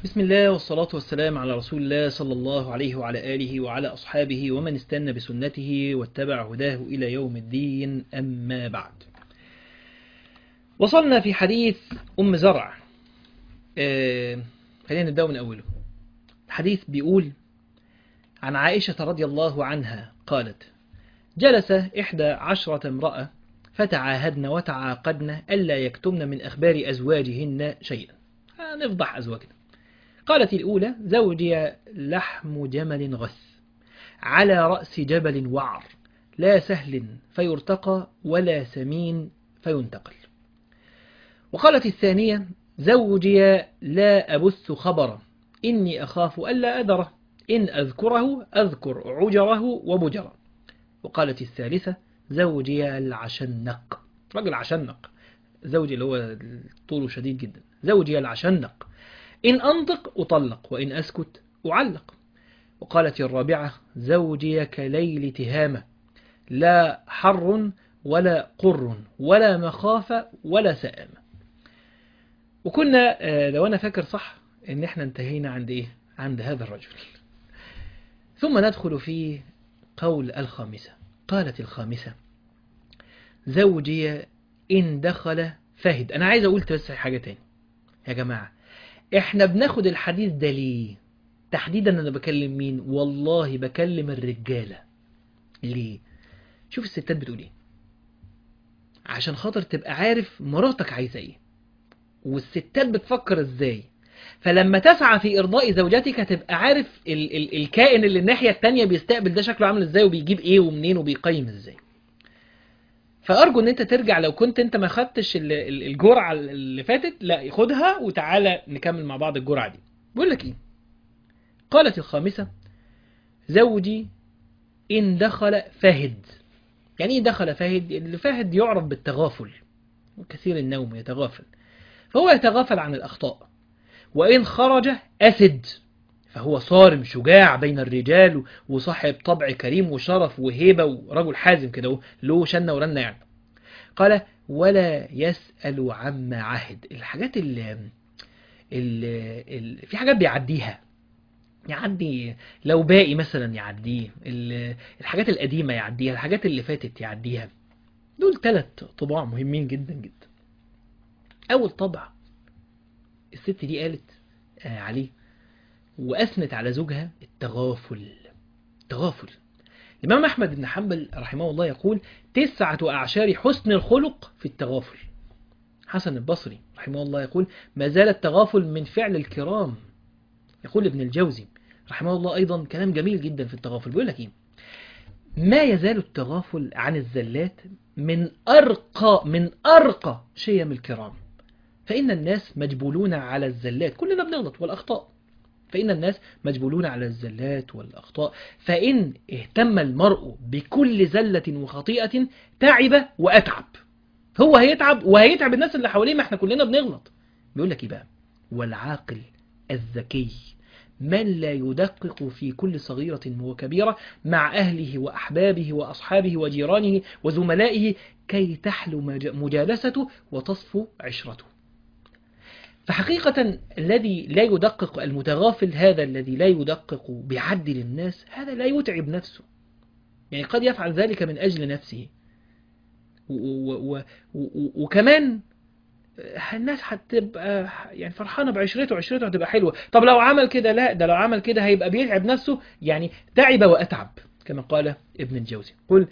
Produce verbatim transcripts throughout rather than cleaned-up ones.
بسم الله والصلاة والسلام على رسول الله صلى الله عليه وعلى آله وعلى أصحابه ومن استنى بسنته واتبع هداه إلى يوم الدين، أما بعد. وصلنا في حديث أم زرع. آه خلينا نبدأ من أوله. الحديث بيقول عن عائشة رضي الله عنها قالت: جلس إحدى عشرة امرأة فتعاهدن وتعاقدن ألا يكتمن من أخبار أزواجهن شيئا، نفضح أزواجنا. قالت الأولى: زوجي لحم جمل غث على رأس جبل وعر، لا سهل فيرتقى ولا سمين فينتقل. وقالت الثانية: زوجي لا أبث خبرا، إني أخاف ألا أدره، إن أذكره أذكر عجره وبجره. وقالت الثالثة: زوجي العشنق، رجل عشنق، زوجي اللي هو طوله شديد جدا، زوجي العشنق، إن أنطق أطلق وإن أسكت أعلق. وقالت الرابعة: زوجي كليل تهامة، لا حر ولا قر ولا مخافة ولا سآمة. وكنا لو أنا فاكر صح إن إحنا انتهينا عند إيه؟ عند هذا الرجل. ثم ندخل في قول الخامسة. قالت الخامسة: زوجي إن دخل فهد. أنا عايز أقول بس حاجة تاني يا جماعة، إحنا بناخد الحديث ده ليه؟ تحديدا أنا بكلم مين؟ والله بكلم الرجالة. ليه؟ شوف الستات بتقول إيه، عشان خاطر تبقى عارف مراتك عايزة إيه والستات بتفكر إزاي، فلما تسعى في إرضاء زوجتك تبقى عارف ال ال الكائن اللي الناحية التانية بيستقبل ده شكله عامل إزاي وبيجيب إيه ومنين وبيقيم إزاي. فأرجو إن أنت ترجع، لو كنت أنت ما خدتش الجرعة اللي فاتت، لا خدها وتعالى نكمل مع بعض الجرعة دي. بقول لك إيه؟ قالت الخامسة: زوجي إن دخل فهد. يعني إيه دخل فهد؟ الفهد يعرف بالتغافل، وكثير النوم يتغافل، فهو يتغافل عن الأخطاء. وإن خرج أسد، فهو صارم شجاع بين الرجال وصاحب طبع كريم وشرف وهيبة ورجل حازم كده له شنة ورنة يعني. قال: ولا يسأل عما عهد. الحاجات اللي, اللي في حاجات بيعديها، يعدي لو باقي مثلا يعديه، الحاجات القديمة يعديها، الحاجات اللي فاتت يعديها. دول ثلاث طباع مهمين جدا جدا. أول طبع الست دي قالت آه عليه وأثنت على زوجها: التغافل. التغافل. الإمام أحمد بن حنبل رحمه الله يقول: تسعة أعشار حسن الخلق في التغافل. حسن البصري رحمه الله يقول: ما زال التغافل من فعل الكرام. يقول ابن الجوزي رحمه الله أيضا كلام جميل جدا في التغافل، بيقول لك إيه: ما يزال التغافل عن الزلات من أرقى من أرقى شيم الكرام، فإن الناس مجبولون على الزلات، كلنا بنغلط والأخطاء، فإن الناس مجبولون على الزلات والأخطاء، فإن اهتم المرء بكل زلة وخطيئة تعب وأتعب. هو هيتعب وهيتعب الناس اللي حواليه، ما احنا كلنا بنغلط. بيقول لك إيه بقى: والعاقل الذكي من لا يدقق في كل صغيرة وكبيرة مع أهله وأحبابه وأصحابه وجيرانه وزملائه كي تحلو مجالسته وتصفو عشرته. فحقيقة الذي لا يدقق، المتغافل هذا الذي لا يدقق بعدل الناس، هذا لا يتعب نفسه، يعني قد يفعل ذلك من أجل نفسه، وكمان الناس هتبقى يعني فرحانة بعشرته، عشرته هتبقى حلوة. طب لو عمل كده، لا ده لو عمل كده هيبقى بيتعب نفسه، يعني تعب وأتعب كما قال ابن الجوزي. قل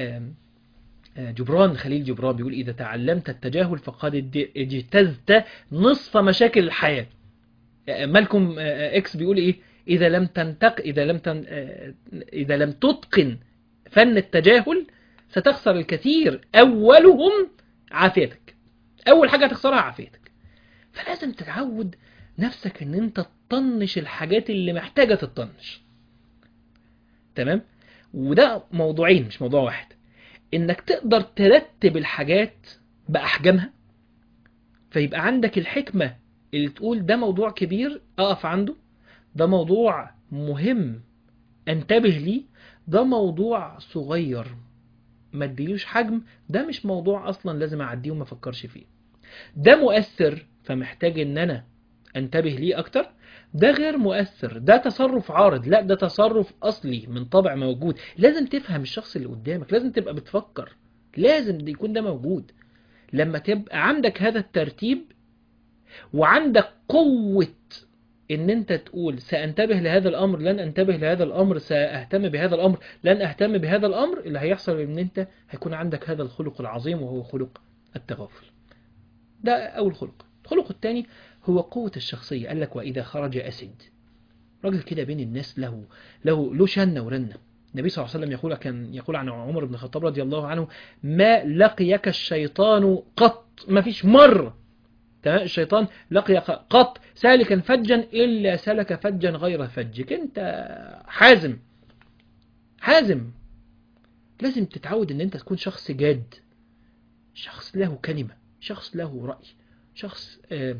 جبران خليل جبران بيقول: إذا تعلمت التجاهل فقد اجتزت نصف مشاكل الحياة. مالكم اكس بيقول إيه: إذا لم تنتق إذا لم تن... إذا لم تتقن فن التجاهل ستخسر الكثير، أولهم عافيتك. أول حاجة تخسرها عافيتك. فلازم تتعود نفسك إن أنت تطنش الحاجات اللي محتاجة تطنش. تمام؟ وده موضوعين مش موضوع واحد، إنك تقدر ترتب الحاجات بأحجامها، فيبقى عندك الحكمة اللي تقول ده موضوع كبير أقف عنده، ده موضوع مهم انتبه ليه، ده موضوع صغير ما اديلوش حجم، ده مش موضوع أصلا لازم أعديه وما فكرش فيه، ده مؤثر فمحتاج إن أنا انتبه ليه أكتر، ده غير مؤثر، ده تصرف عارض، لا ده تصرف أصلي من طبع موجود. لازم تفهم الشخص اللي قدامك، لازم تبقى بتفكر، لازم ده يكون ده موجود. لما تبقى عندك هذا الترتيب وعندك قوة ان انت تقول سأنتبه لهذا الامر، لن انتبه لهذا الامر، سأهتم بهذا الامر، لن اهتم بهذا الامر، اللي هيحصل ان انت هيكون عندك هذا الخلق العظيم وهو خلق التغافل. ده اول خلق. الخلق الثاني هو قوة الشخصية. قال لك واذا خرج اسد، راجل كده بين الناس، له له له شنة ورنة. النبي صلى الله عليه وسلم يقول كان يقول عن عمر بن الخطاب رضي الله عنه: ما لقيك الشيطان قط، ما فيش مرة تمام الشيطان لقي قط سالكا فجا إلا سلك فجا غير فجك. انت حازم، حازم. لازم تتعود ان انت تكون شخص جاد، شخص له كلمة، شخص له رأي، شخص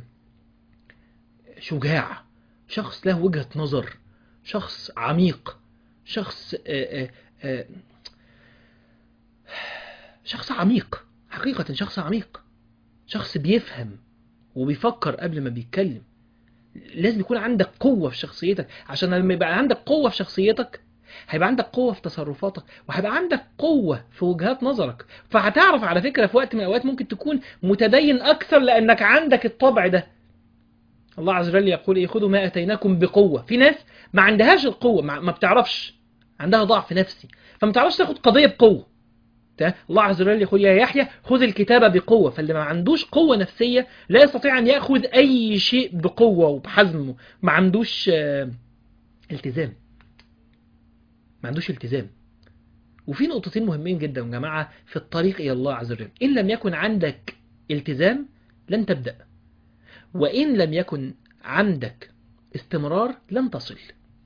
شجاع، شخص له وجهة نظر، شخص عميق، شخص شخص عميق حقيقة، شخص عميق، شخص بيفهم وبيفكر قبل ما بيتكلم. لازم يكون عندك قوة في شخصيتك، عشان لما يبقى عندك قوة في شخصيتك هيبقى عندك قوة في تصرفاتك، وهيبقى عندك قوة في وجهات نظرك. فهتعرف على فكرة في وقت من الأوقات ممكن تكون متدين أكثر لأنك عندك الطبع ده. الله عز وجل يقول: إيه، خذوا ما أتيناكم بقوة. في ناس ما عندهاش القوة، ما بتعرفش، عندها ضعف نفسي، فما تعرفش تاخد قضية بقوة. الله عز وجل يقول: يا يحيى خذ الكتاب بقوة. فاللي ما عندوش قوة نفسية لا يستطيع أن يأخذ أي شيء بقوة وبحزم، ما عندوش التزام، ما عندوش التزام. وفي نقطتين مهمين جدا يا جماعة في الطريق إلى الله عز وجل: إن لم يكن عندك التزام لن تبدأ، وإن لم يكن عندك استمرار لن تصل.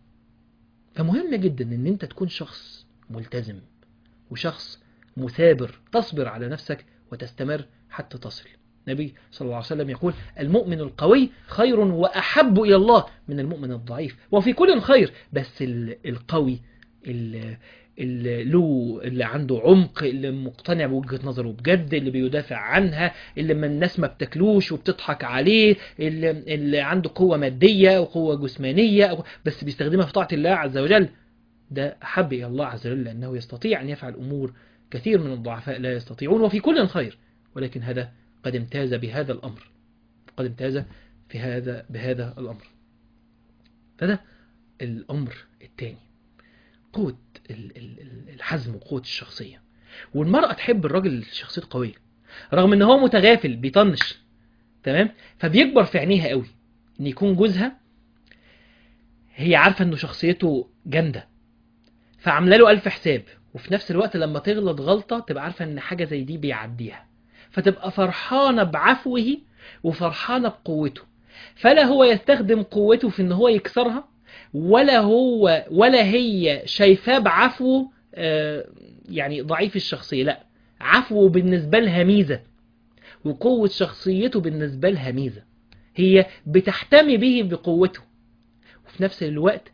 فمهم جدا أن أنت تكون شخص ملتزم وشخص مثابر، تصبر على نفسك وتستمر حتى تصل. النبي صلى الله عليه وسلم يقول: المؤمن القوي خير وأحب إلى الله من المؤمن الضعيف. وفي كل خير، بس القوي اللي, اللي, اللي عنده عمق، اللي مقتنع بوجهة نظره بجد، اللي بيدافع عنها، اللي من الناس ما بتكلوش وبتضحك عليه، اللي, اللي عنده قوة مادية وقوة جسمانية بس بيستخدمها في طاعة الله عز وجل، ده أحب إلى الله عز وجل لأنه يستطيع أن يفعل أمور كثير من الضعفاء لا يستطيعون. وفي كل خير، ولكن هذا قد امتاز بهذا الأمر، قد امتاز في هذا بهذا الأمر. هذا الأمر الثاني، قوة الحزم وقوة الشخصية. والمرأة تحب الراجل شخصيته قوية رغم ان هو متغافل بيطنش، تمام، فبيكبر في عينيها قوي ان يكون جوزها هي عارفة انه شخصيته جامدة فعمله له ألف حساب، وفي نفس الوقت لما تغلط غلطة تبقى عارفة ان حاجة زي دي بيعديها، فتبقى فرحانة بعفوه وفرحانة بقوته. فلا هو يستخدم قوته في ان هو يكسرها، ولا هو ولا هي شايفاه بعفوه يعني ضعيف الشخصية، لا، عفوه بالنسبة لها ميزة وقوة شخصيته بالنسبة لها ميزة. هي بتحتمي به بقوته وفي نفس الوقت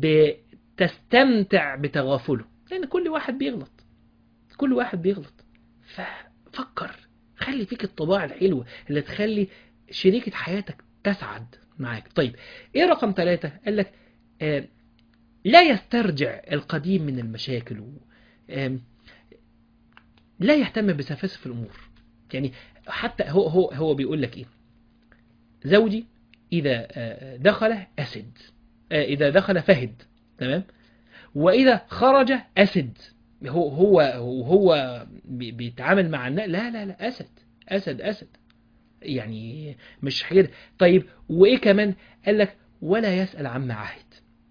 بتستمتع بتغافله، لأن كل واحد بيغلط، كل واحد بيغلط. ففكر، خلي فيك الطباع الحلوة اللي تخلي شريكة حياتك تسعد معاك. طيب ايه رقم ثلاثة؟ قال لك آه لا يسترجع القديم من المشاكل، آه لا يهتم بسفاسف الأمور. يعني حتى هو هو هو بيقول لك ايه: زوجي إذا دخل أسد، إذا دخل فهد، تمام، وإذا خرج أسد. هو هو هو بيتعامل مع الناس، لا لا لا، أسد أسد أسد، يعني مش حاجة. طيب وإيه كمان؟ قال لك ولا يسأل عما عهد،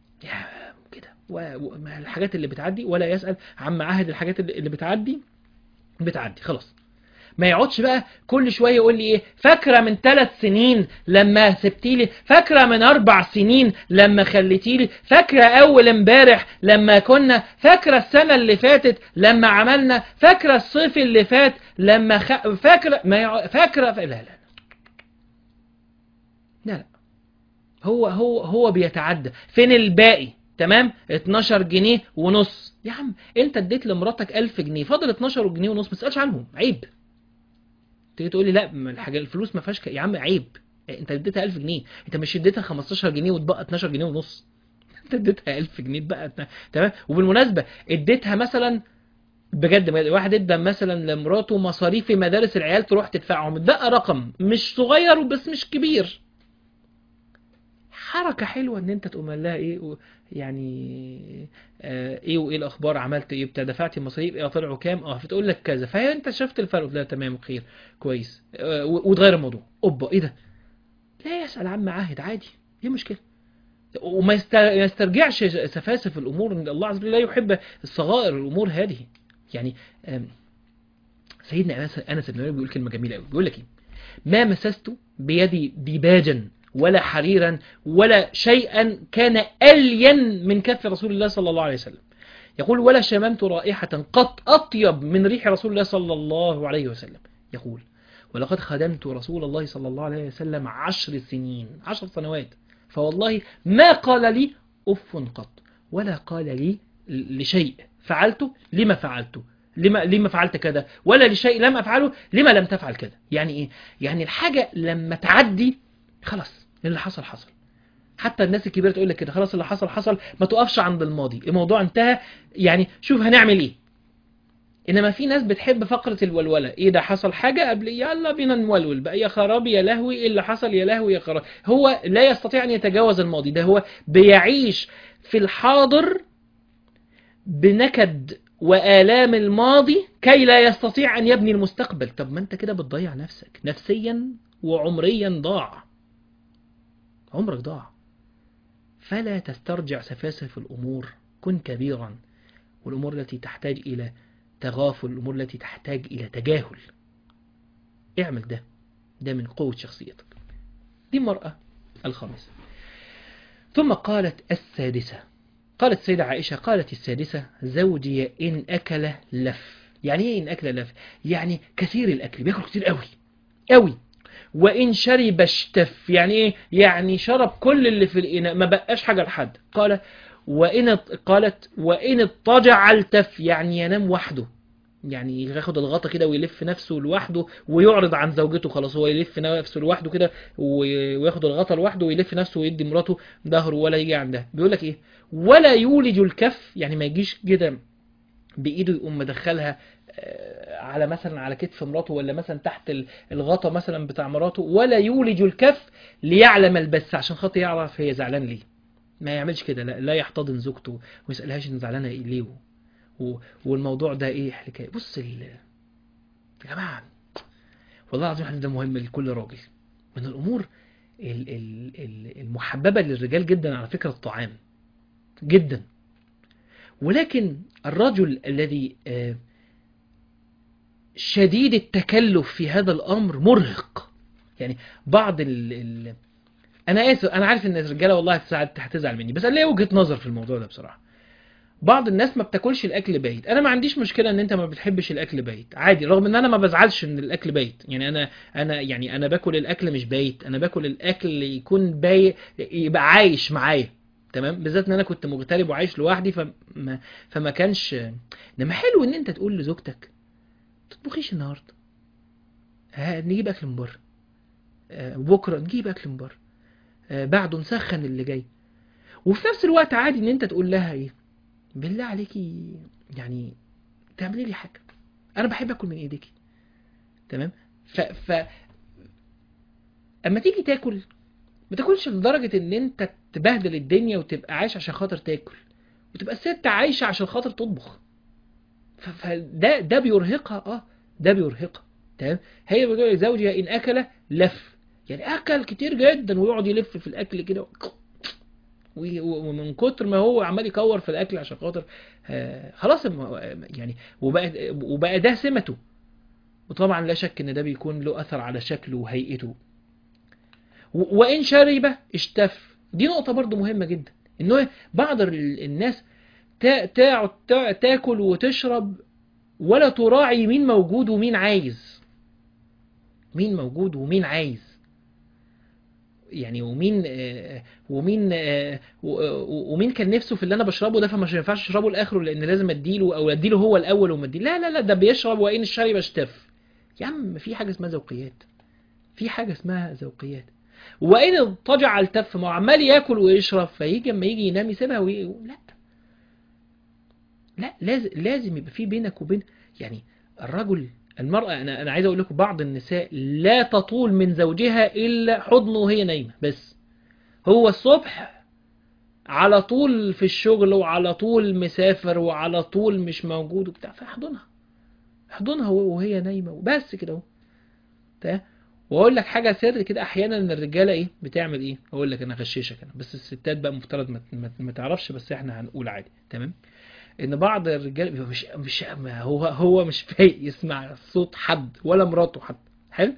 كده الحاجات اللي بتعدي ولا يسأل عما عهد، الحاجات اللي بتعدي بتعدي خلاص. ما يقعدش بقى كل شوية يقول لي ايه: فاكرة من ثلاث سنين لما سبتيلي، فاكرة من اربع سنين لما خليتيلي، فاكرة اول امبارح لما كنا، فاكرة السنة اللي فاتت لما عملنا، فاكرة الصيف اللي فات لما خ... فاكرة ما يع... فاكرة ف... لا لا لا لا هو هو هو بيتعدى. فين الباقي؟ تمام، اتناشر جنيه ونص. يا عم انت اديت لمراتك ألف جنيه، فاضل اتناشر جنيه ونص، ما تسألش عنهم، عيب. تيجي تقول لي لا الحاجه الفلوس ما فيهاش، يا عم عيب، انت اديتها ألف جنيه، انت مش اديتها خمستاشر جنيه وتبقى اتناشر جنيه ونص. انت اديتها ألف جنيه بقى. تمام. وبالمناسبه اديتها مثلا بجد بجد، واحد ادى مثلا لمراته مصاريف مدارس العيال تروح تدفعهم، ده رقم مش صغير بس مش كبير. حركة حلوة ان انت تقوم لها ايه و- يعني آه ايه وايه الاخبار، عملت ايه بتاع، دفعتي مصاريف ايه، طلعوا كام، اه فتقول لك كذا، فهي انت شفت الفرق، لا تمام خير كويس، آه و- وتغير الموضوع. اوبا ايه ده، لا يسأل عم عاهد عادي، ايه المشكلة؟ وما يست- ما يسترجعش سفاسف الامور، ان الله عز وجل لا يحب الصغائر الامور هذه. يعني آم، سيدنا انس انس بن مالك بيقول كلمة جميلة قوي، بيقول لك ايه، ما مسست بيدي ديباجا ولا حريرا ولا شيئا كان ألين من كف رسول الله صلى الله عليه وسلم. يقول ولا شممت رائحة قط أطيب من ريح رسول الله صلى الله عليه وسلم. يقول ولقد خدمت رسول الله صلى الله عليه وسلم عشر سنين، عشر سنوات، فوالله ما قال لي أف قط، ولا قال لي لشيء فعلته لما فعلته، لما لما فعلت كذا، ولا لشيء لم أفعله لما لم تفعل كذا. يعني إيه؟ يعني الحاجة لما تعدي خلاص اللي حصل حصل. حتى الناس الكبيرة تقول لك كده، خلاص اللي حصل حصل، ما تقفش عند الماضي، الموضوع انتهى، يعني شوف هنعمل ايه. انما في ناس بتحب فقرة الولولة، ايه ده حصل حاجة قبل، يلا بينا نولول بقى، يا خرابي يا لهوي ايه اللي حصل، يا لهوي يا خرابي. هو لا يستطيع ان يتجاوز الماضي، ده هو بيعيش في الحاضر بنكد وآلام الماضي كي لا يستطيع ان يبني المستقبل. طب ما انت كده بتضيع نفسك نفسيا وعمريا، ضاع عمرك ضاع. فلا تسترجع سفاسف الأمور، كن كبيرا، والأمور التي تحتاج إلى تغافل، الأمور التي تحتاج إلى تجاهل، اعمل ده، ده من قوة شخصيتك. دي المرأة الخامسة. ثم قالت السادسة، قالت سيدة عائشة، قالت السادسة زوجي إن أكل لف. يعني إيه إن أكل لف؟ يعني كثير الأكل، بياكل كثير قوي قوي. وإن شرب اشتف، يعني إيه؟ يعني شرب كل اللي في الإناء، ما بقاش حاجة لحد. قال وإن قالت وإن اضطجع التف، يعني ينام وحده، يعني ياخد الغطا كده ويلف نفسه لوحده ويعرض عن زوجته، خلاص هو يلف نفسه لوحده كده وياخد الغطا لوحده ويلف نفسه ويدي مراته ظهره ولا يجي عندها. بيقول لك ايه، ولا يولج الكف، يعني ما يجيش كده بايده يقوم مدخلها على مثلا على كتف مراته، ولا مثلا تحت الغطا مثلا بتاع مراته، ولا يولج الكف ليعلم البث، عشان خاطر يعرف هي زعلان ليه. ما يعملش كده، لا, لا يحتضن زوجته وما يسألهاش ان زعلانه ليه، والموضوع ده ايه حكايه. بص ال... يا جماعه والله العظيم الحديث ده مهم لكل راجل. من الامور ال... ال... المحببه للرجال جدا على فكره الطعام جدا، ولكن الرجل الذي شديد التكلف في هذا الامر مرهق. يعني بعض ال... ال... انا اسف، انا عارف ان الرجاله والله هتزعل مني، بس انا ليا وجهه نظر في الموضوع ده بصراحه. بعض الناس ما بتاكلش الاكل بايت، انا ما عنديش مشكله ان انت ما بتحبش الاكل بايت عادي، رغم ان انا ما بزعلش ان الاكل بايت. يعني انا انا يعني انا باكل الاكل مش بايت، انا باكل الاكل يكون بايت يبقى عايش معايا، تمام، بالذات ان انا كنت مغترب وعايش لوحدي، فما فما كانش. انما حلو ان انت تقول لزوجتك تطبخيش النهارده، ها نجيب اكل من بره، بكره نجيب اكل من بره، بعده نسخن اللي جاي. وفي نفس الوقت عادي ان انت تقول لها ايه، بالله عليكي يعني تعملي لي حاجه، انا بحب اكل من ايديكي، تمام. ف ف اما تيجي تاكل ما تاكلش لدرجه ان انت تبهدل الدنيا وتبقى عايش عشان خاطر تاكل، وتبقى الست عايشه عشان خاطر تطبخ. فده ده بيرهقها، اه ده بيرهقها، تمام. هي بتقول زوجها ان اكل لف، يعني اكل كتير جدا ويقعد يلف في الاكل كده، ومن كتر ما هو عمال يكور في الاكل عشان خاطر آه خلاص يعني، وبقى وبقى ده سمته. وطبعا لا شك ان ده بيكون له اثر على شكله وهيئته. وان شرب اشتف، دي نقطة برضو مهمة جدا، انه بعض الناس تقعد تاكل وتشرب ولا تراعي مين موجود ومين عايز، مين موجود ومين عايز يعني، ومين آه ومين آه ومين كان نفسه في اللي انا بشربه ده، فمش ينفعش اشربه لاخره لان لازم اديله، او اديله هو الاول وما اديله، لا لا لا، ده بيشرب وان الشرب اشتف. يا عم في حاجه اسمها ذوقيات، في حاجه اسمها ذوقيات. وإن اضطجع التف، ما هو عمال ياكل ويشرب، فيجي اما يجي ينام يسيبها وي... لا لا لازم لازم يبقى في بينك وبين يعني الرجل. المرأة، أنا أنا عايز أقول لكم بعض النساء لا تطول من زوجها إلا حضنه وهي نايمة بس. هو الصبح على طول في الشغل وعلى طول مسافر وعلى طول مش موجود وبتاع، فاحضنها احضنها وهي نايمة وبس كده اهو. تمام. واقول لك حاجة سر كده، احيانا الرجالة ايه بتعمل ايه، اقول لك انا غشيشك انا، بس الستات بقى مفترض ما, ما, ما تعرفش، بس احنا هنقول عادي. تمام. ان بعض الرجال بيبقى مش مش هو هو مش فايق يسمع صوت حد ولا مراته حد. حلو.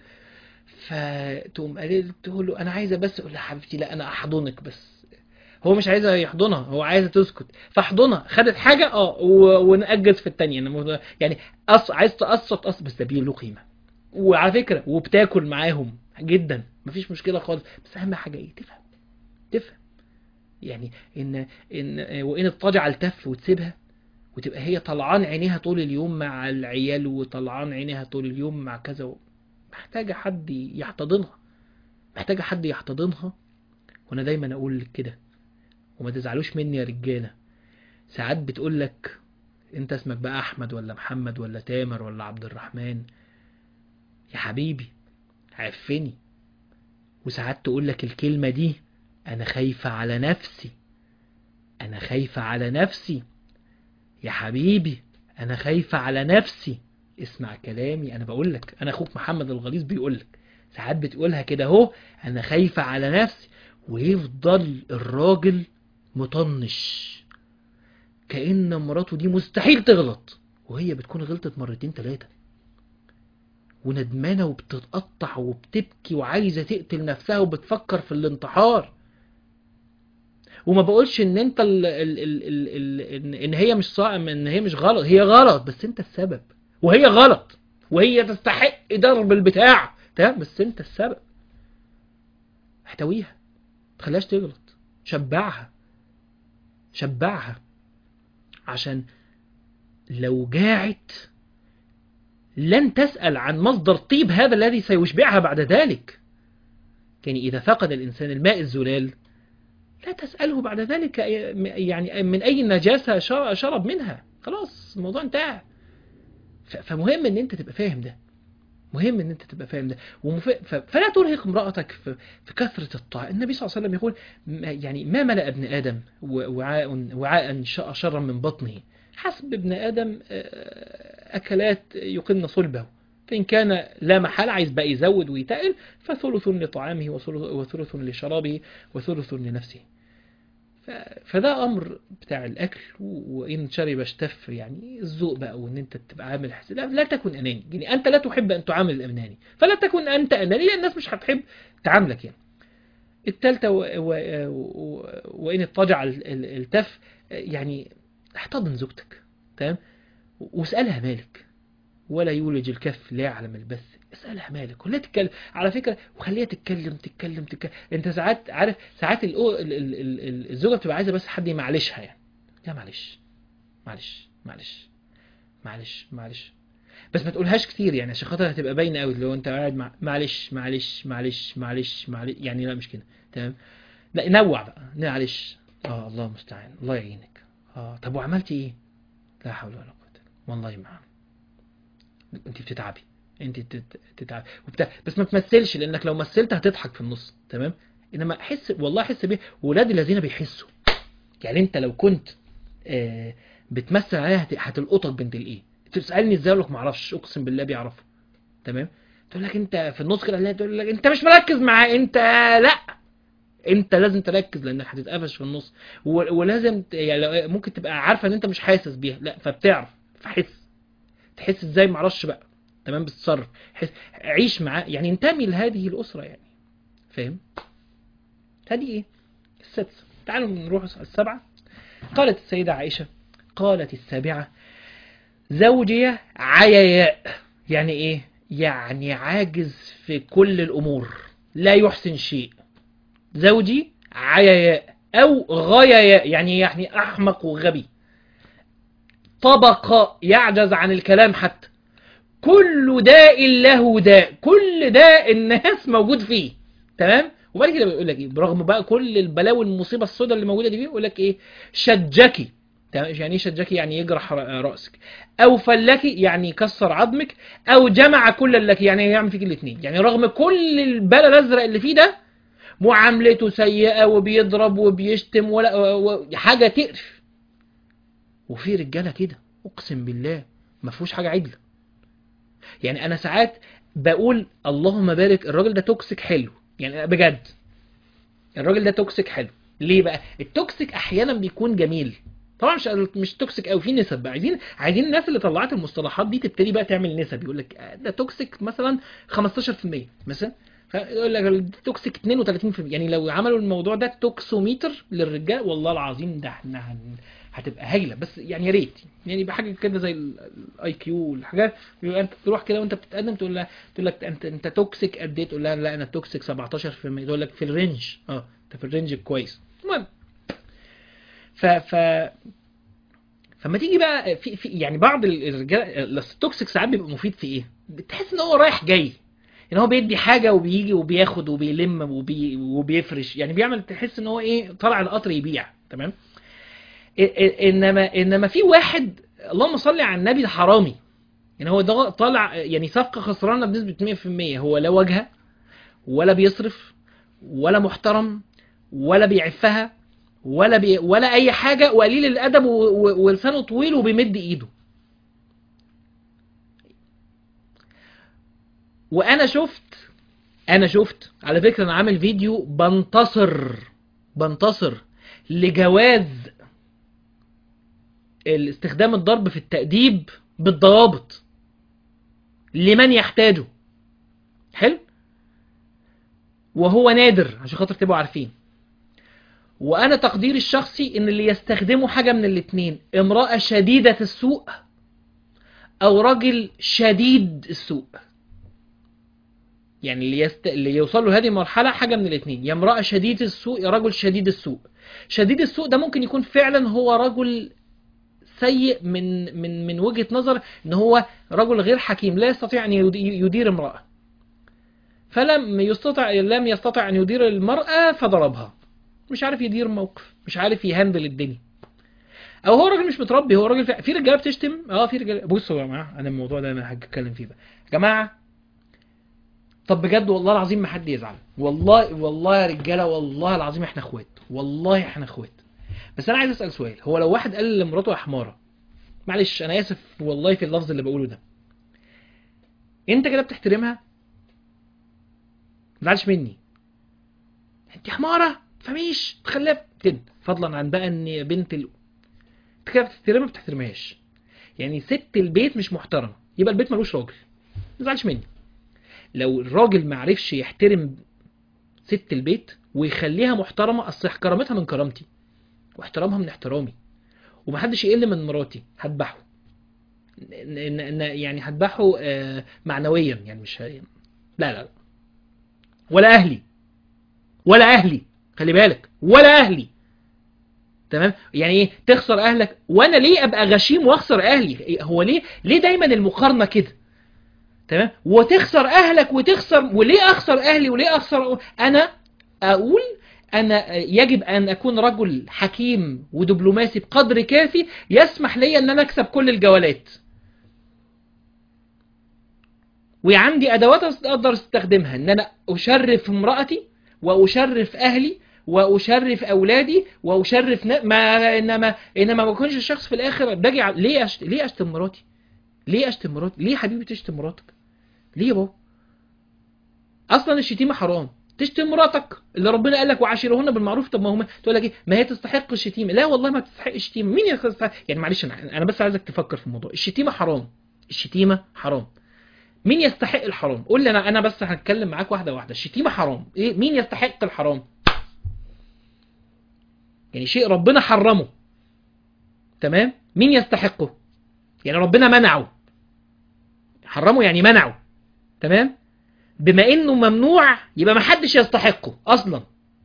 فتقوم قال تقول له انا عايزه بس، اقول لها حبيبتي لا انا احضنك بس. هو مش عايزه يحضنها، هو عايزه تسكت، فاحضنها. خدت حاجه اه ونأجز في الثانيه يعني أص... عايز تقسط قسط، بس ده بيه له قيمه. وعلى فكره وبتاكل معاهم جدا مفيش مشكله خالص، بس اهم حاجه ايه، تفهم تفهم يعني ان ان وان اضطجع التف وتسيبها، وتبقى هي طلعان عينيها طول اليوم مع العيال وطلعان عينيها طول اليوم مع كذا، محتاجة حد يحتضنها، محتاجة حد يحتضنها. وانا دايما اقول لك كده، وما تزعلوش مني يا رجالة، ساعات بتقول لك انت اسمك بقى احمد ولا محمد ولا تامر ولا عبد الرحمن، يا حبيبي عفني. وساعات تقول لك الكلمة دي، انا خايفة على نفسي، انا خايفة على نفسي يا حبيبي، انا خايفة على نفسي. اسمع كلامي، انا بقول لك، انا اخوك محمد الغليظ بيقول لك، ساعات بتقولها كده اهو، انا خايفة على نفسي، ويفضل الراجل مطنش كأن مراته دي مستحيل تغلط، وهي بتكون غلطت مرتين ثلاثة وندمانة وبتتقطع وبتبكي وعايزة تقتل نفسها وبتفكر في الانتحار. وما بقولش ان انت ال ال ال ال ال ان هي مش صائم، ان هي مش غلط، هي غلط بس انت السبب، وهي غلط وهي تستحق ضرب البتاع تمام، بس انت السبب. احتويها، تخليهاش تغلط، شبعها شبعها، عشان لو جاعت لن تسأل عن مصدر طيب هذا الذي سيشبعها بعد ذلك. يعني إذا فقد الإنسان الماء الزلال لا تسأله بعد ذلك يعني من أي نجاسة شرب منها، خلاص الموضوع انتهى. فمهم ان انت تبقى فاهم ده، مهم ان انت تبقى فاهم ده ومف... فلا ترهق امرأتك في... في كثرة الطاعة. النبي صلى الله عليه وسلم يقول يعني ما ملأ ابن آدم وعاء وعاء شرا من بطنه حسب ابن آدم أكلات يقلن صلبه، فإن كان لا محل عايز بقى يزود ويتقل فثلث لطعامه وثلث لشرابه وثلث لنفسه. فده امر بتاع الاكل، وان شرب اشتف، يعني الذوق بقى، وان انت تبقى عامل حساب. لا, لا تكن اناني، يعني انت لا تحب ان تعامل الاناني، فلا تكن انت اناني لان الناس مش هتحب تعاملك. يعني الثالثه و... و... و... وان اضطجع التف، يعني احتضن زوجتك تمام، واسالها مالك، ولا يولج الكف لا يعلم البث، اسألها مالك ولا تتكلم على فكرة، وخليها تتكلم تتكلم تتكلم. انت ساعات عارف ساعات الزوجة بتبقى عايزة بس حد يمعلشها، يعني يا معلش معلش معلش معلش معلش، بس ما تقولهاش كتير يعني عشان خاطر هتبقى باينه قوي لو انت قاعد مع معلش معلش معلش معلش معلش، يعني لا مش كده تمام، لا نوع بقى معلش، اه الله المستعان الله يعينك، اه طب وعملتي ايه، لا حول ولا قوة والله ما انت بتتعبي، انت بتتعبي وبتاع، بس ما تمثلش لانك لو مثلت هتضحك في النص تمام، انما حس والله حس بيه، ولاد الذين بيحسوا. يعني انت لو كنت آه بتمثل عليها هتلقطك بنت الايه، تسالني ازاي اقول لك ما اعرفش، اقسم بالله بيعرفوا تمام، تقول لك انت في النص كده، تقول لك انت مش مركز معاه، انت لا انت لازم تركز لانك هتتقفش في النص، ولازم يعني ممكن تبقى عارفه ان انت مش حاسس بيها، لا فبتعرف فحس، تحس ازاي معرفش بقى تمام، بتتصرف حس، عيش معاه، يعني انتمي لهذه الاسره، يعني فاهم. هذه ايه السادسه. تعالوا نروح السبعه. قالت السيده عائشه، قالت السابعه، زوجي عياء، يعني ايه، يعني عاجز في كل الامور لا يحسن شيء، زوجي عياء او غياء، يعني يعني احمق وغبي، طبق يعجز عن الكلام حتى، كل داء له داء، كل داء الناس موجود فيه تمام، وبعد كده بيقول لك ايه، برغم بقى كل البلاوي والمصيبه السوداء اللي موجوده دي، بيقول لك ايه، شجكي. يعني ايه شجكي؟ يعني يجرح راسك، او فلكي يعني يكسر عظمك، او جمع كل لك يعني يعمل فيك الاثنين. يعني رغم كل البلا الازرق اللي فيه ده، معاملته سيئه وبيضرب وبيشتم ولا و... حاجه تقرف. وفي رجاله كده اقسم بالله ما فيهوش حاجه عدله. يعني انا ساعات بقول اللهم بارك الراجل ده توكسيك حلو، يعني بجد الراجل ده توكسيك حلو. ليه بقى؟ التوكسيك احيانا بيكون جميل، طبعا مش مش توكسيك قوي، في نسب بقى. عايزين عايزين الناس اللي طلعت المصطلحات دي تبتدي بقى تعمل نسب. يقول لك ده توكسيك مثلا خمستاشر في المية مثلا، يقول لك توكسيك اتنين وتلاتين في المية. يعني لو عملوا الموضوع ده توكسوميتر للرجال، والله العظيم ده احنا هتبقى هايله. بس يعني يا ريت يعني يبقى حاجه كده زي الاي كيو والحاجات، يبقى انت تروح كده وانت بتتقدم تقول لها، تقول لك انت انت توكسيك قد ايه؟ تقول لها لا انا توكسيك سبعتاشر في المية. تقول لك في الرينج، اه انت في الرينج كويس. المهم ف ف فما تيجي بقى في, في يعني بعض الرجال التوكسيك ساعات بيبقى مفيد في ايه؟ بتحس ان هو رايح جاي، ان هو بيدي حاجه وبيجي وبياخد وبيلم وبي وبيفرش، يعني بيعمل تحس ان هو ايه، طالع القطر يبيع. تمام. انما انما في واحد اللهم صل على النبي ده حرامي. يعني هو ده طالع يعني صفقه خسرانه بنسبه مية في المية. هو لا واجهه ولا بيصرف ولا محترم ولا بيعفها ولا بي ولا اي حاجه، وقليل الادب ولسانه طويل وبيمد ايده. وانا شفت انا شفت على فكره، انا عامل فيديو بنتصر بنتصر لجواز استخدام الضرب في التأديب بالضوابط لمن يحتاجه. حلو. وهو نادر عشان خاطر تبقوا عارفين. وانا تقديري الشخصي ان اللي يستخدموا حاجة من الاتنين، امرأة شديدة السوء او رجل شديد السوء. يعني اللي, يست... اللي يوصل له هذه المرحلة حاجة من الاتنين، يا امرأة شديد السوء يا رجل شديد السوء. شديد السوء ده ممكن يكون فعلا هو رجل سيء من من من وجهة نظر ان هو رجل غير حكيم، لا يستطيع ان يدير امرأة، فلم يستطع لم يستطع ان يدير المرأة فضربها. مش عارف يدير موقف، مش عارف يهندل الدنيا، او هو راجل مش متربي. هو راجل في رجاله بتشتم، اه في رجاله. بصوا يا جماعه، انا الموضوع ده انا هتكلم فيه بقى يا جماعه. طب بجد والله العظيم ما حد يزعل، والله والله يا رجاله، والله العظيم احنا اخوات، والله احنا اخوات. بس انا عايز اسال سؤال، هو لو واحد قال لمراته يا حماره، معلش انا اسف والله في اللفظ اللي بقوله ده، انت كده بتحترمها؟ ما تزعلش مني، انت حماره تفهميش تخلف كده، فضلا عن بقى ان بنت ال... انت كده بتحترمها ما بتحترمهاش. يعني ست البيت مش محترمه يبقى البيت ملوش راجل. ما تزعلش مني. لو الراجل ما عرفش يحترم ست البيت ويخليها محترمه، اصل كرامتها من كرامتي واحترامها من احترامي، ومحدش يقل من مراتي هذبحه. يعني هذبحه معنويا، يعني مش لا لا لا، ولا اهلي ولا اهلي خلي بالك، ولا اهلي. تمام. يعني ايه تخسر اهلك وانا ليه ابقى غشيم واخسر اهلي؟ هو ليه ليه دايما المقارنه كده؟ تمام. وتخسر اهلك وتخسر، وليه اخسر اهلي وليه اخسر؟ انا اقول انا يجب ان اكون رجل حكيم ودبلوماسي بقدر كافي يسمح لي ان انا اكسب كل الجولات، وعندي ادوات اقدر استخدمها ان انا اشرف امرأتي واشرف اهلي واشرف اولادي واشرف ن... ما انما انما ما بكونش الشخص في الاخر باجي ع... ليه أشت... ليه اشتم مراتي؟ ليه اشتم مراتي؟ ليه حبيبي تشتم مراتك؟ ليه يا بابا؟ اصلا الشتيمه حرام. تشتم مراتك اللي ربنا قال لك وعاشرهن بالمعروف. طب ما هم تقول لك ايه، ما هي تستحق الشتيمه. لا والله ما تستحق الشتيمه. مين يستحق؟ يعني معلش انا انا بس عايزك تفكر في الموضوع. الشتيمه حرام، الشتيمه حرام. مين يستحق الحرام؟ قول لي. انا انا بس هتكلم معاك واحده واحده. الشتيمه حرام. ايه مين يستحق الحرام؟ يعني شيء ربنا حرمه، تمام، مين يستحقه؟ يعني ربنا منعه، حرمه يعني منعه، تمام. بما انه ممنوع يبقى ما حدش يستحقه اصلا.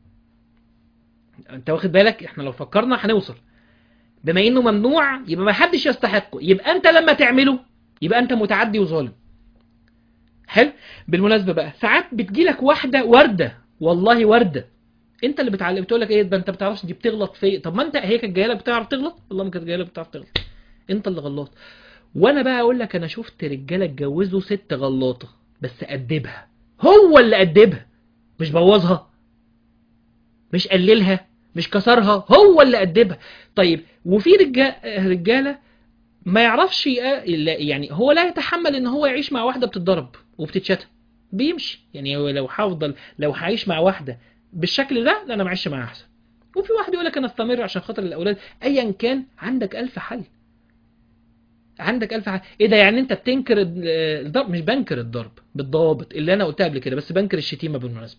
انت واخد بالك؟ احنا لو فكرنا هنوصل. بما انه ممنوع يبقى ما حدش يستحقه، يبقى انت لما تعمله يبقى انت متعدي وظالم. حلو. بالمناسبه بقى، ساعات بتجيلك واحده ورده والله وردة. انت اللي بتعلم، بتقول لك ايه ده انت بتعرفش، دي بتغلط في. طب ما انت هي كانت جايه لك بتعرف تغلط؟ والله ما كانت جايه لك بتعرف تغلط، انت اللي غلط. وانا بقى اقول لك انا شفت رجاله اتجوزوا ست غلاطه بس ادبها، هو اللي ادبها، مش بوظها، مش قللها، مش كسرها، هو اللي ادبها. طيب وفي رجاله رجاله ما يعرفش يعني، هو لا يتحمل ان هو يعيش مع واحده بتتضرب وبتتشتم، بيمشي يعني. هو لو هفضل لو هعيش مع واحده بالشكل ده، لا انا معيش معاها احسن. وفي واحد يقول لك انا استمر عشان خاطر الاولاد. ايا كان عندك الف حل، عندك الف حل. ايه ده يعني انت بتنكر الضرب؟ مش بنكر الضرب بالضوابط اللي انا قلتها قبل كده، بس بنكر الشتيمه بالمناسبه،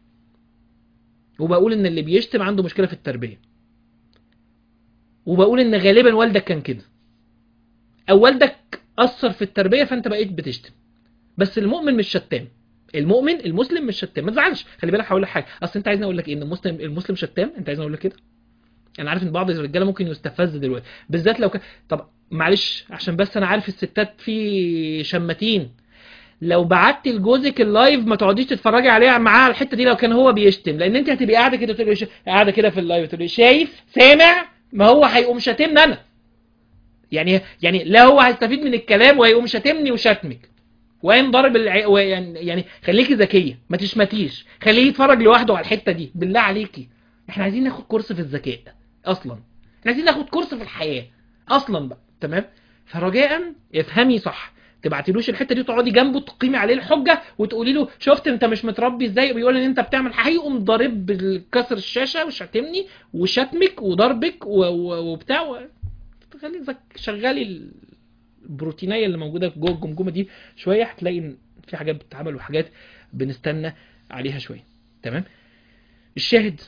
وبقول ان اللي بيشتم عنده مشكله في التربيه، وبقول ان غالبا والدك كان كده، او والدك اثر في التربيه فانت بقيت بتشتم. بس المؤمن مش شتام، المؤمن المسلم مش شتام. ما تزعلش، خلي بالك هقول لك حاجه، اصل انت عايزني اقول لك ايه، ان المسلم المسلم شتام؟ انت عايزني اقول لك كده؟ انا عارف ان بعض الرجاله ممكن يستفز دلوقتي، بالذات لو كان. طب معلش عشان بس انا عارف الستات في شماتين، لو بعتي لجوزك اللايف ما تقعديش تتفرجي عليها معاه على الحته دي لو كان هو بيشتم، لان انت هتبقي قاعده كده تقولي ش... قاعده كده في اللايف تقولي شايف سامع، ما هو هيقوم شاتمني انا. يعني يعني لا هو هيستفيد من الكلام وهيقوم شاتمني وشتمك، وقايم ضارب الع... يعني يعني خليكي ذكيه، ما تشمتيش، خليه يتفرج لوحده على الحته دي بالله عليكي. احنا عايزين ناخد كورس في الذكاء اصلا، احنا عايزين ناخد كورس في الحياه اصلا بقى، تمام؟ فرجاء افهمي صح، تبعتيلوش الحته دي وتقعدي جنبه تقيمي عليه الحجه وتقولي له شفت انت مش متربي ازاي، بيقول ان انت بتعمل، هيقوم ضارب بالكسر الشاشه وشتمني وشتمك وضربك و... و... وبتاع و... خلي زك... شغالي البروتينيه اللي موجوده جوه الجمجمه دي شويه، هتلاقي ان في حاجات بتتعمل وحاجات بنستنى عليها شويه، تمام؟ الشاهد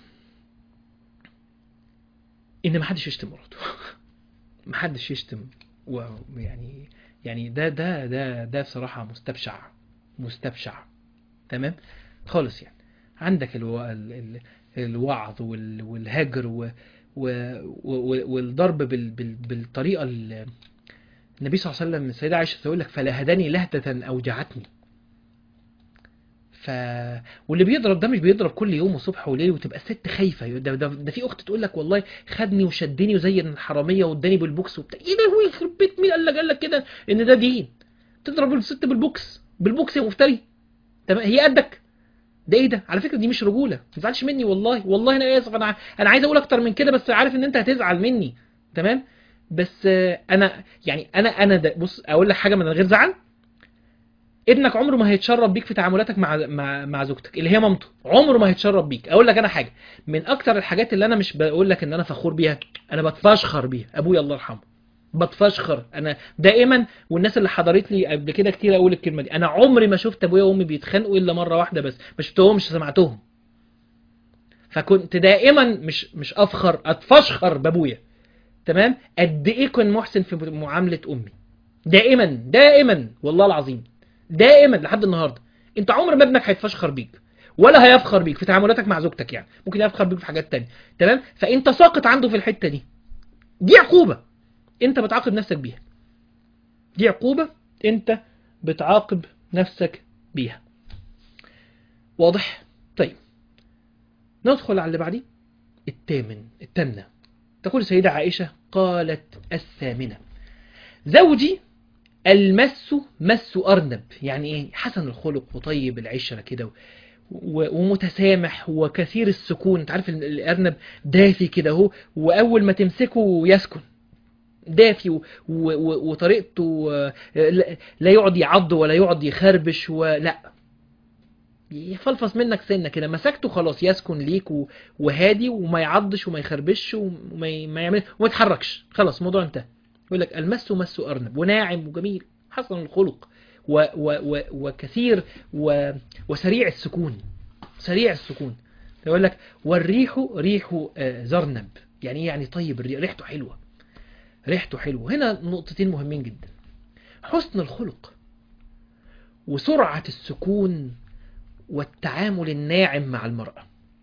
ان محدش يشتم مراته محدش يشتم، ويعني يعني ده ده ده ده بصراحه مستبشع مستبشع، تمام خالص يعني. عندك الو... ال... ال... الوعظ وال... والهجر و... و... و... والضرب بال... بال... بالطريقه ال... النبي صلى الله عليه وسلم، السيدة عائشة تقول لك فلهدني لهدة أوجعتني. ف واللي بيضرب ده مش بيضرب كل يوم وصبح وليل وتبقى الست خايفة. ده, ده, ده في أخت تقول لك والله خدني وشدني وزي الحرامية واداني بالبوكس وبتاع. ايه ده، هو يخرب بيت مين قال لك قال لك كده ان ده دين؟ تضرب الست بالبوكس بالبوكس يا مفتري؟ تمام، هي قدك؟ ده ايه ده؟ على فكرة دي مش رجولة، ما تزعلش مني والله، والله انا اسف، انا انا عايز اقول اكتر من كده بس عارف ان انت هتزعل مني، تمام؟ بس انا يعني انا انا ده بص اقول لك حاجه من غير زعل، ابنك عمره ما هيتشرب بيك في تعاملاتك مع مع مع زوجتك اللي هي مامته، عمره ما هيتشرب بيك. اقول لك انا حاجه من اكتر الحاجات اللي انا مش بقول لك ان انا فخور بيها، انا بتفشخر بيها، ابويا الله يرحمه، بتفشخر انا دائما. والناس اللي حضرت لي قبل كده كتير اقول الكلمه دي، انا عمري ما شفت ابويا وامي بيتخانقوا الا مره واحده بس، ما شفتهمش سمعتهم. فكنت دائما مش مش افخر، اتفشخر بابويا، تمام؟ قد ايه كان محسن في معامله امي، دائما دائما والله العظيم، دائما لحد النهارده. انت عمر ما ابنك هيتفشخر بيك ولا هيفخر بيك في تعاملاتك مع زوجتك، يعني ممكن يفخر بيك في حاجات تانية، تمام؟ فانت ساقط عنده في الحته دي، دي عقوبه انت بتعاقب نفسك بيها، دي عقوبه انت بتعاقب نفسك بيها، واضح؟ طيب ندخل على اللي بعديه، الثامن التامنه. تقول السيدة عائشة قالت الثامنة: زوجي المس مس أرنب. يعني إيه؟ حسن الخلق وطيب العشرة كده ومتسامح وكثير السكون. انت عارف الأرنب دافي كده اهو، وأول ما تمسكه يسكن، دافي و... و... وطريقته لا يقعد يعض ولا يقعد يخربش، ولا يفلفص منك سنة كده، مسكته خلاص يسكن ليك وهادي وما يعضش وما يخربش وما ما يعمل وما يتحركش، خلاص الموضوع انتهى. يقول لك المس مس أرنب، وناعم وجميل حسن الخلق و و و وكثير و وسريع السكون، سريع السكون. يقول لك والريح ريح زرنب. يعني ايه؟ يعني طيب الريح، ريحته حلوة، ريحته حلوة. هنا نقطتين مهمين جدا: حسن الخلق وسرعة السكون والتعامل الناعم مع المرأة.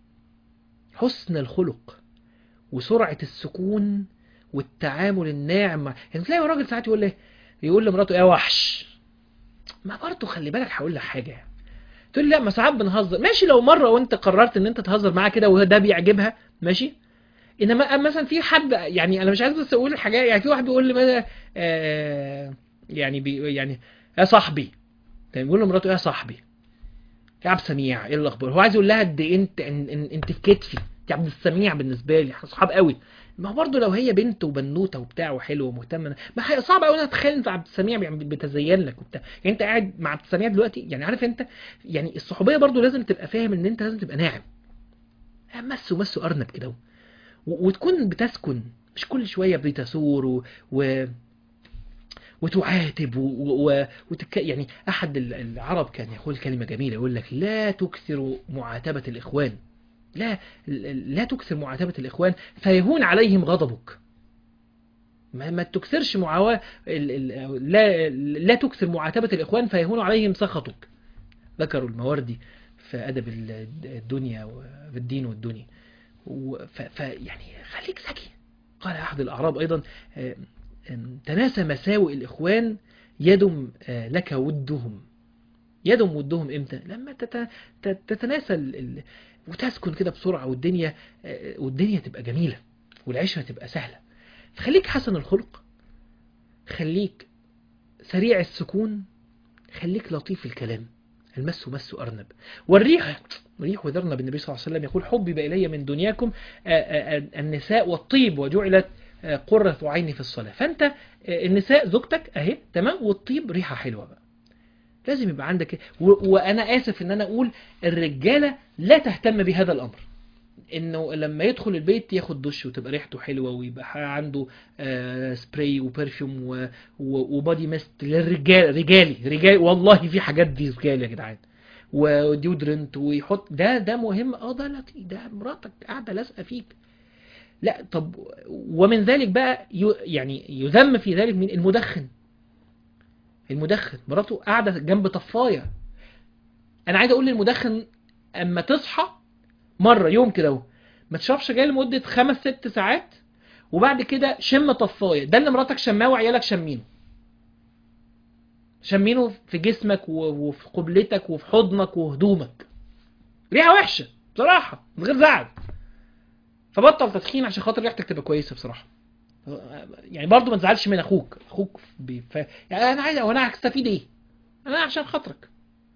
حسن الخلق وسرعة السكون والتعامل الناعم مع، يعني تلاقي راجل ساعات يقول له يقول لمراته يا وحش، ما برضه خلي بالك هقول لك حاجة، تقول لي لا ما ساعات بنهزر، ماشي لو مره وانت قررت ان انت تهزر معاه كده وده بيعجبها ماشي. انما مثلا في حد، يعني انا مش عايز بس اقول حاجه، يعني في واحد بيقول لي مثلا آه يعني بي يعني يا صاحبي، يعني بيقول لمراته يا صاحبي يا عبد السميع ايه الاخبار، هو عايز يقول لها قد إيه انت إن إن انت في كتفي، انت عبد السميع بالنسبه لي، احنا صحاب قوي. ما هو برضه لو هي بنت وبنوته وبتاع وحلوه ومهتمه، ما هي صعب قوي انها تتخيل انت عبد السميع بيعمل- بيتزين لك وبتاع، يعني انت قاعد مع عبد السميع دلوقتي، يعني عارف انت، يعني الصحوبيه برضه لازم تبقى فاهم ان انت لازم تبقى ناعم، مسه مسه ارنب كده، و- وتكون بتسكن، مش كل شويه بتثور و... و... وتعاتب و... و... وتك... يعني احد ال- العرب كان يقول كلمه جميله، يقول لك لا تكثر معاتبه الاخوان، لا لا تكثر معاتبة الإخوان فيهون عليهم غضبك. ما, ما تكثرش معاوة ال- ال- لا لا تكثر معاتبة الإخوان فيهون عليهم سخطك. ذكروا المواردي في أدب ال- الدنيا وفي الدين والدنيا. ف ف- يعني خليك ذكي. قال أحد الأعراب أيضا آه، آم، تناسى مساوئ الإخوان يدم آه، لك ودهم. يدم ودهم امتى؟ لما تت- تت- تتناسى ال- ال- وتسكن كده بسرعة، والدنيا آه، والدنيا تبقى جميلة والعيشة تبقى سهلة. خليك حسن الخلق، خليك سريع السكون، خليك لطيف الكلام. المس مس أرنب، والريح ريح وذرنب. النبي صلى الله عليه وسلم يقول حبب إلي من دنياكم آه، آه، آه، النساء والطيب وجعلت آه، قرة عيني في الصلاة. فأنت آه، النساء زوجتك أهي تمام، والطيب ريحة حلوة بقى. لازم يبقى عندك و... وانا اسف ان انا اقول الرجاله لا تهتم بهذا الامر، انه لما يدخل البيت ياخد دش وتبقى ريحته حلوه ويبقى عنده آه سبراي وبرفيوم و... و... وبادي ميست للرجال، رجالي رجالي والله في حاجات دي رجالي يا جدعان، وديودرنت ويحط ده ده مهم. اه ده لطيف، ده مراتك قاعده لازقه فيك. لا طب ومن ذلك بقى ي... يعني يذم في ذلك من المدخن. المدخن مراته قاعده جنب طفايه. انا عايز اقول للمدخن اما تصحى مره يوم كده اهو ما تشربش جاي لمده خمس ست ساعات، وبعد كده شم طفايه. ده اللي مراتك شماه وعيالك شمينه، شمينه في جسمك وفي قبلتك وفي حضنك وهدومك. ريحه وحشه بصراحه من غير زعل، فبطل تدخين عشان خاطر ريحتك تبقى كويسه بصراحه. يعني برضو ما تزعلش من اخوك، اخوك بي... ف... يعني انا عايز، وانا هستفيد ايه؟ انا عشان خاطرك.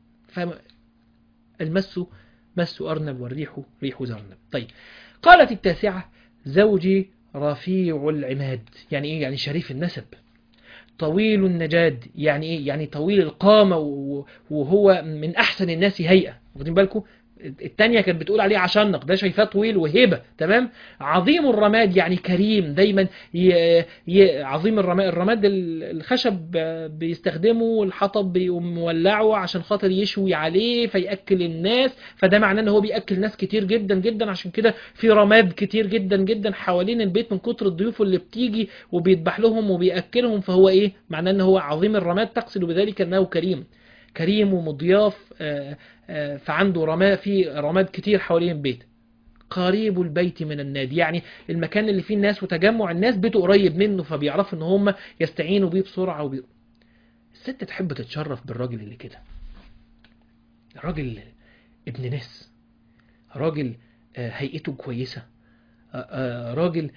فالمس مس أرنب والريح ريح زرنب. طيب قالت التاسعة زوجي رفيع العماد. يعني ايه؟ يعني شريف النسب، طويل النجاد. يعني ايه؟ يعني طويل القامة وهو من احسن الناس هيئة. واخدين بالكم؟ التانية كانت بتقول عليه عشنق، ده شايفاه طويل وهيبة تمام. عظيم الرماد يعني كريم دايما ي... ي... عظيم الرماد، الرماد الخشب بيستخدمه، الحطب بيولعه عشان خاطر يشوي عليه فيأكل الناس، فده معناه ان هو بيأكل ناس كتير جدا جدا، عشان كده في رماد كتير جدا جدا حوالين البيت من كتر الضيوف اللي بتيجي وبيذبح لهم وبيأكلهم. فهو ايه معناه؟ ان هو عظيم الرماد، تقصد بذلك انه كريم، كريم ومضياف. آآ آآ فعنده رماد، في رماد كتير حوالين البيت. قريب البيت من النادي، يعني المكان اللي فيه الناس وتجمع الناس بيته قريب منه، فبيعرفوا ان هم يستعينوا بيه بسرعة. وبي... الست تحب تتشرف بالراجل اللي كده، راجل ابن ناس، راجل هيئته كويسة، راجل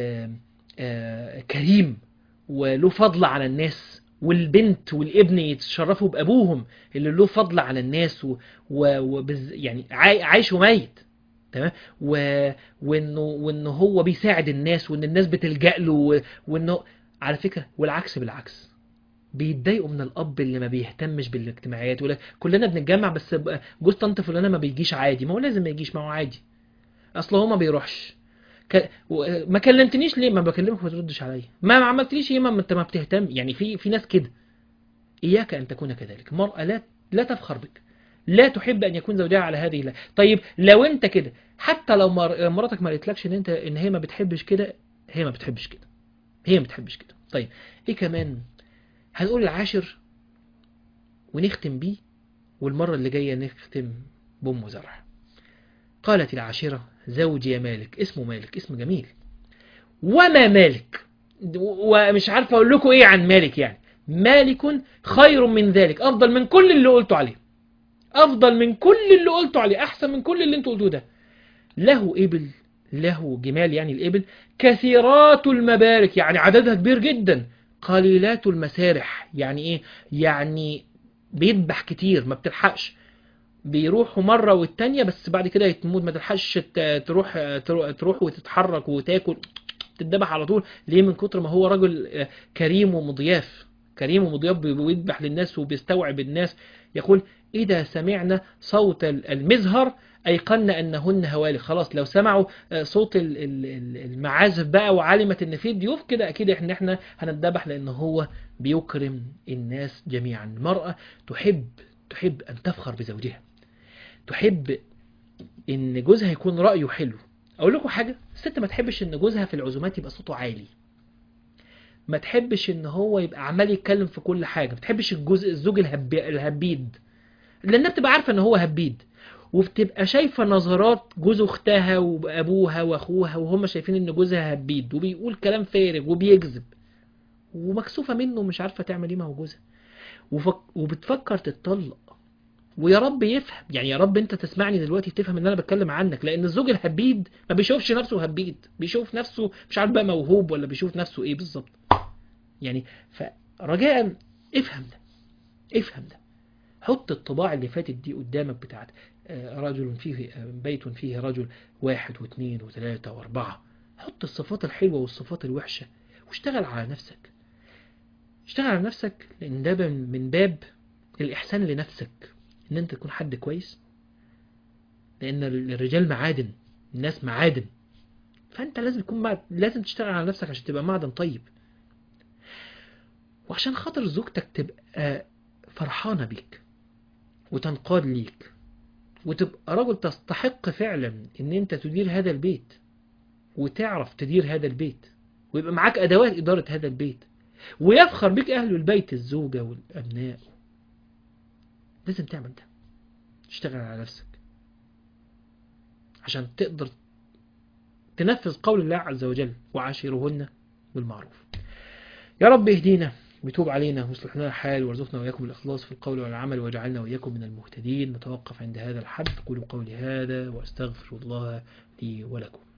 كريم وله فضل على الناس، والبنت والابن يتشرفوا بأبوهم اللي له فضل على الناس و... و... وبز... يعني عايش وميت تمام، و... وانه وانه هو بيساعد الناس، وان الناس بتلجأ له، و... وانه على فكرة والعكس بالعكس. بيتضايقوا من الاب اللي ما بيهتمش بالاجتماعيات، ولا كلنا بنتجمع بس جوز طنط فلانه ما بيجيش عادي. ما هو لازم ما يجيش، ما هو عادي، اصل هو ما بيروحش. ك... ما كلمتنيش ليه؟ ما بكلمك ما تردش عليا. ما عملتليش ايه؟ ما انت ما بتهتم. يعني في في ناس كده. اياك ان تكون كذلك. المرأة لا لا تفخر بك، لا تحب ان يكون زوجها على هذه. لا طيب لو انت كده، حتى لو مر... مراتك ما قالتلكش ان انت ان هي ما بتحبش كده، هي ما بتحبش كده، هي ما بتحبش كده. طيب ايه كمان؟ هنقول العاشر ونختم بيه، والمرة اللي جاية نختم بأم زرع. قالت العاشرة زوجي مالك. اسمه مالك، اسم جميل. وما مالك، ومش عارف اقول لكم ايه عن مالك. يعني مالك خير من ذلك، افضل من كل اللي قلته عليه. افضل من كل اللي قلته عليه، احسن من كل اللي انتوا قلتوه ده. له ابل، له جمال يعني الابل، كثيرات المبارك يعني عددها كبير جدا، قليلات المسارح يعني ايه؟ يعني بيذبح كتير ما بتلحقش، بيروحوا مرة والتانية بس بعد كده يتموت، ما تلحقش ت- تروح تروح تروح وتتحرك وتاكل، تتذبح على طول. ليه؟ من كتر ما هو رجل آه، كريم ومضياف، كريم ومضياف، بيذبح للناس وبيستوعب الناس. يقول إذا سمعنا صوت ال- المزهر أيقنا أنهن هوالك. خلاص لو سمعوا آه، صوت ال- ال- ال- المعازف بقى وعلمت إن في ضيوف كده، أكيد إحنا إحنا هنتذبح، لأن هو بيكرم الناس جميعا. المرأة تحب تحب أن تفخر بزوجها، تحب ان جوزها يكون رأيه حلو. اقول لكم حاجة، الست ما تحبش ان جوزها في العزومات يبقى صوته عالي، ما تحبش ان هو يبقى عمال يتكلم في كل حاجة، ما تحبش الجوز الزوج الهب... الهبيد، لانها بتبقى عارفة ان هو هبيد، وبتبقى شايفة نظرات جوز اختها وابوها واخوها وهم شايفين ان جوزها هبيد وبيقول كلام فارغ وبيكذب، ومكسوفة منه ومش عارفة تعمل ايه مع جوزها، وفك... وبتفكر تتطلق. ويا رب يفهم، يعني يا رب انت تسمعني دلوقتي تفهم ان انا بتكلم عنك، لان الزوج الهبيد ما بيشوفش نفسه هبيد، بيشوف نفسه مش عارف بقى موهوب ولا بيشوف نفسه ايه بالظبط يعني. فرجاء افهم ده، افهم ده. حط الطباع اللي فاتت دي قدامك بتاعت آه، رجل فيه آه، بيت فيه رجل واحد واثنين وثلاثة واربعة. حط الصفات الحلوة والصفات الوحشة واشتغل على نفسك، اشتغل على نفسك، لان ده من باب الإحسان لنفسك، ان انت تكون حد كويس، لأن الرجال معادن، الناس معادن، فأنت لازم تكون معد... لازم تشتغل على نفسك عشان تبقى معدن طيب، وعشان خاطر زوجتك تبقى فرحانة بيك وتنقاد ليك، وتبقى رجل تستحق فعلا ان انت تدير هذا البيت، وتعرف تدير هذا البيت، ويبقى معاك ادوات ادارة هذا البيت، ويفخر بك اهل البيت الزوجة والابناء. لازم تعمل ده، تشتغل على نفسك عشان تقدر تنفذ قول الله عز وجل وعاشرهن بالمعروف. يا رب اهدينا ويتوب علينا ويصلح لنا الحال، وارزقنا وإياكم الإخلاص في القول والعمل، واجعلنا وإياكم من المهتدين. نتوقف عند هذا الحد. قولوا قولي هذا وأستغفر الله لي ولكم.